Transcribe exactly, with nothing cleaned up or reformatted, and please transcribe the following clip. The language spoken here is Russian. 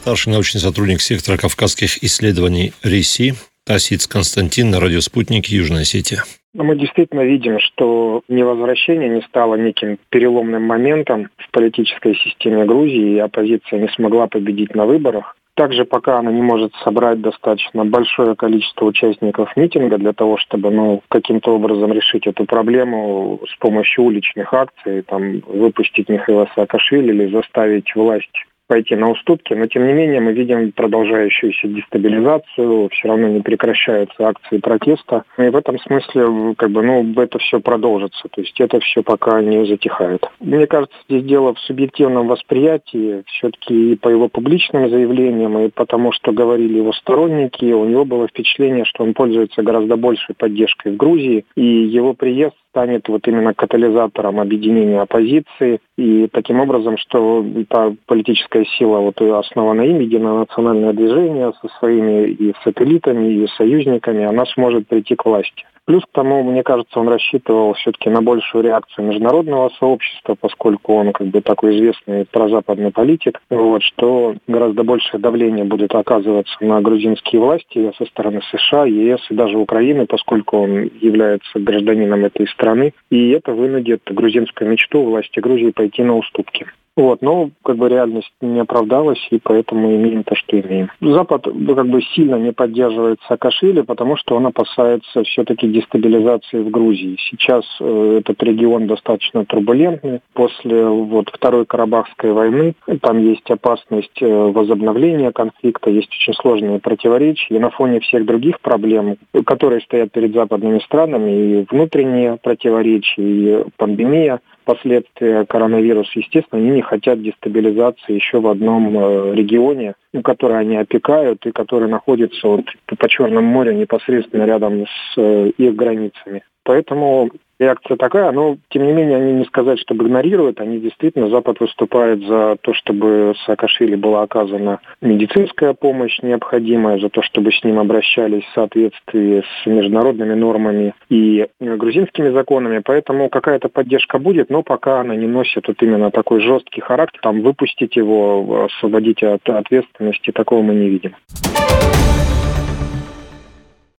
старший научный сотрудник сектора кавказских исследований РИСИ, Асиц Константин на радио «Спутник», Южная Осетия. Мы действительно видим, что невозвращение не стало неким переломным моментом в политической системе Грузии, и оппозиция не смогла победить на выборах. Также пока она не может собрать достаточно большое количество участников митинга для того, чтобы ну, каким-то образом решить эту проблему с помощью уличных акций, там, выпустить Михаила Саакашвили или заставить власть пойти на уступки, но тем не менее мы видим продолжающуюся дестабилизацию, все равно не прекращаются акции протеста. И в этом смысле как бы, ну, это все продолжится, то есть это все пока не затихает. Мне кажется, здесь дело в субъективном восприятии, все-таки и по его публичным заявлениям, и потому что говорили его сторонники, у него было впечатление, что он пользуется гораздо большей поддержкой в Грузии, и его приезд станет вот именно катализатором объединения оппозиции, и таким образом, что та политическая сила, вот основанная им, единое национальное движение со своими и сателлитами, и союзниками, она сможет прийти к власти. Плюс к тому, мне кажется, он рассчитывал все-таки на большую реакцию международного сообщества, поскольку он как бы такой известный прозападный политик, вот, что гораздо большее давление будет оказываться на грузинские власти со стороны США, ЕС и даже Украины, поскольку он является гражданином этой страны, и это вынудит грузинскую мечту власти Грузии пойти на уступки. Вот, но как бы реальность не оправдалась, и поэтому имеем то, что имеем. Запад как бы сильно не поддерживает Саакашвили, потому что он опасается все-таки дестабилизации в Грузии. Сейчас э, этот регион достаточно турбулентный. После вот Второй Карабахской войны там есть опасность э, возобновления конфликта, есть очень сложные противоречия. И на фоне всех других проблем, которые стоят перед западными странами, и внутренние противоречия, и пандемия, последствия коронавируса, естественно, они не хотят дестабилизации еще в одном э, регионе, который они опекают и который находится вот по Черному морю непосредственно рядом с э, их границами. Поэтому реакция такая, но тем не менее они не сказать, что игнорируют, они действительно, Запад выступает за то, чтобы Саакашвили была оказана медицинская помощь необходимая, за то, чтобы с ним обращались в соответствии с международными нормами и грузинскими законами, поэтому какая-то поддержка будет, но пока она не носит вот именно такой жесткий характер, там выпустить его, освободить от ответственности, такого мы не видим.